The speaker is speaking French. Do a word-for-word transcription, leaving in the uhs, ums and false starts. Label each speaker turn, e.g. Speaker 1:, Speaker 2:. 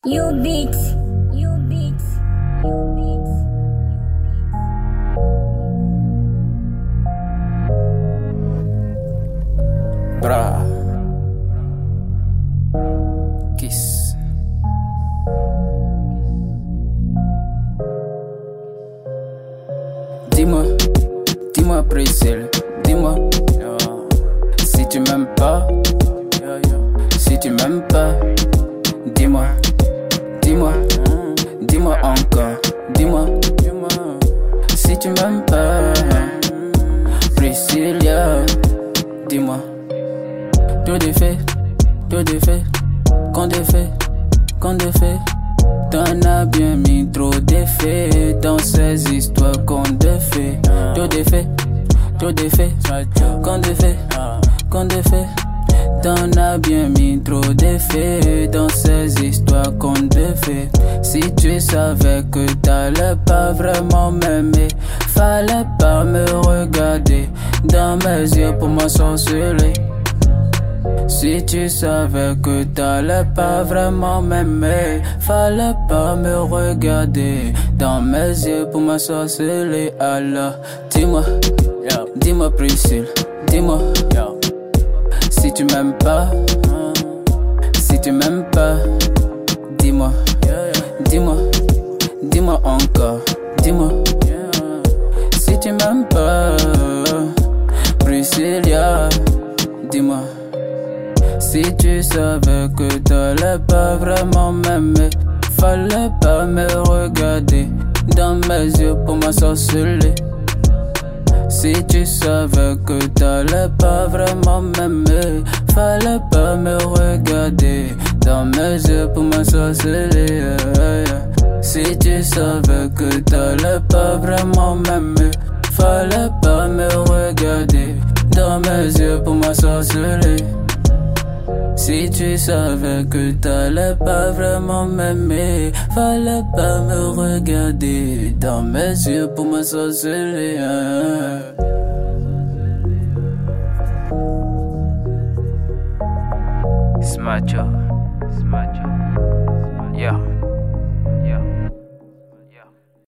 Speaker 1: You beat, you beat, you beat.
Speaker 2: Bra Kiss. Dis-moi, dis-moi Priscille, dis-moi si tu m'aimes pas, si tu m'aimes pas, dis-moi, dis-moi, dis-moi encore, dis-moi si tu m'aimes pas, Priscilla, dis-moi. Tout est fait, tout est fait, qu'on est fait, qu'on est fait. T'en as bien mis trop d'effets dans ces histoires qu'on défait. Tout est fait, tout est fait, qu'on est fait, qu'on est fait. T'en as bien mis trop d'effets dans ces histoires qu'on défait. Si tu savais que t'allais pas vraiment m'aimer, fallait pas me regarder dans mes yeux pour m'ensorceler. Si tu savais que t'allais pas vraiment m'aimer, fallait pas me regarder dans mes yeux pour m'ensorceler. Alors, dis-moi, dis-moi Priscille, dis-moi si tu m'aimes pas, si tu m'aimes pas, dis-moi, dis-moi, dis-moi encore, dis-moi si tu m'aimes pas, Priscilla, dis-moi. Si tu savais que t'allais pas vraiment m'aimer, fallait pas me regarder dans mes yeux pour m'ensorceler. Si tu savais que t'allais pas vraiment m'aimer, fallait pas me regarder dans mes yeux pour m'ensorceler. Si tu savais que t'allais pas vraiment m'aimer, fallait pas me regarder dans mes yeux pour m'ensorceler. Si tu savais que t'allais pas vraiment m'aimer, fallait pas me regarder dans mes yeux pour m'ensorceler.
Speaker 3: Smacho, Smacho, yeah.